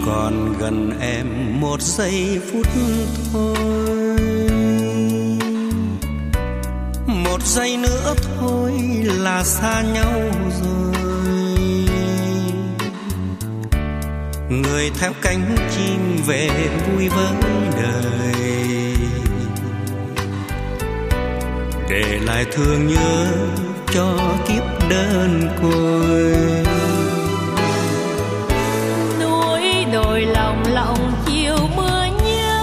còn gần em một giây phút thôi, một giây nữa thôi là xa nhau rồi. Người theo cánh chim về vui với đời, để lại thương nhớ cho kiếp đơn côi. Núi đồi lòng lòng chiều mưa nhớ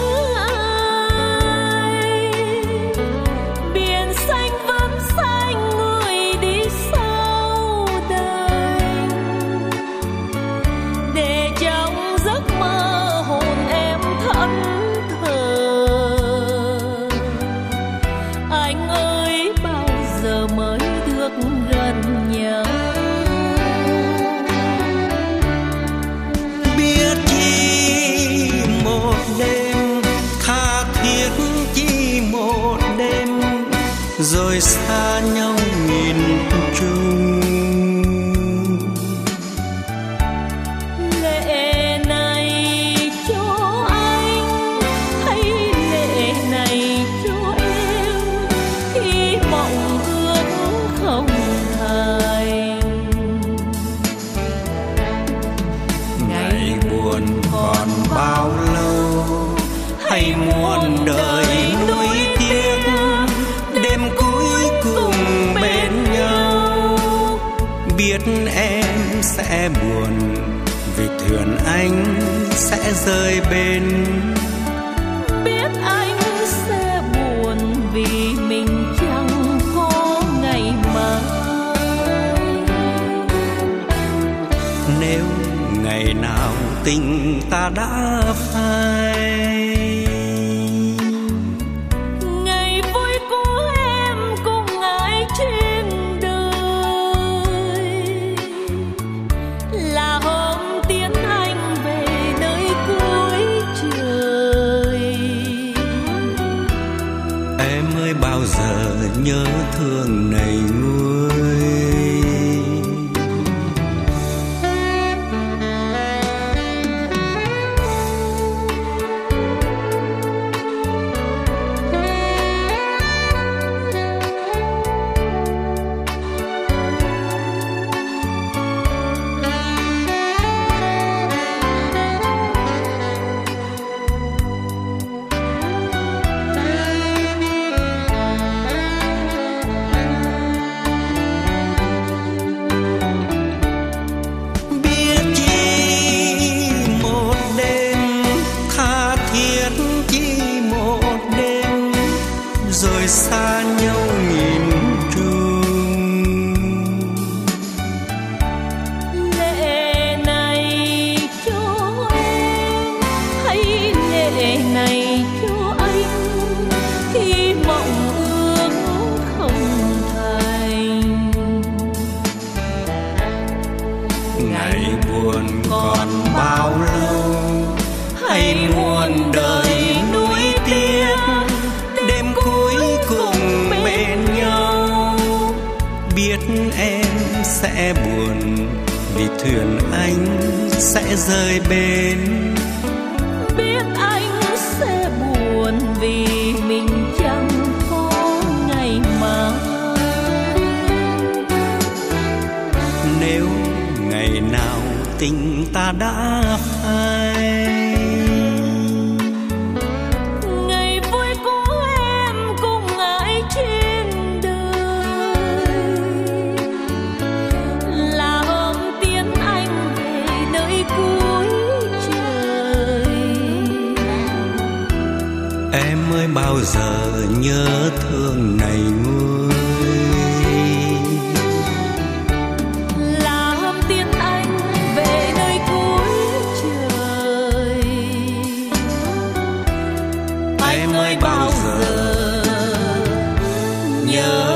ai, biển xanh vẫn xanh người đi sau đời, để trong giấc mơ hồn em thẫn thờ. Anh ơi bao giờ mới được gần nhau? Biết chi một đêm, tha thiết chi một đêm, rồi xa nhau nghìn trùng. Lệ này cho anh hay lệ này cho em, khi mộng ước không thành. Ngày buồn còn bao lâu, hay muôn đời nuối tiếc, đêm cuối cùng bên nhau. Biết em sẽ buồn vì thuyền anh sẽ rơi bên. Biết anh sẽ buồn vì mình chẳng có ngày mai. Nếu ngày nào tình ta đã phai, Ngày vui của em cùng ai trên đời, là hôm tiến anh về nơi cuối trời. em ơi bao giờ nhớ thương này nguôi. Biết chi một đêm, tha thiết chi một đêm, rồi xa nhau nghìn trùng. Lệ này cho em hay lệ này cho anh, khi mộng ước không thành. Ngày buồn còn bao lâu, hay muôn đời nuối tiếc, đêm cuối cùng bên nhau. Biết em sẽ buồn vì thuyền anh sẽ rơi bên. Biết anh sẽ buồn vì mình chẳng có ngày mai. Nếu ngày nào tình ta đã phai, Ngày vui của em cùng ai trên đời, là hôm tiến anh về nơi cuối trời. em ơi bao giờ nhớ thương này nguôi. Là hôm tiến anh về nơi cuối trời. Em ơi bao giờ nhớ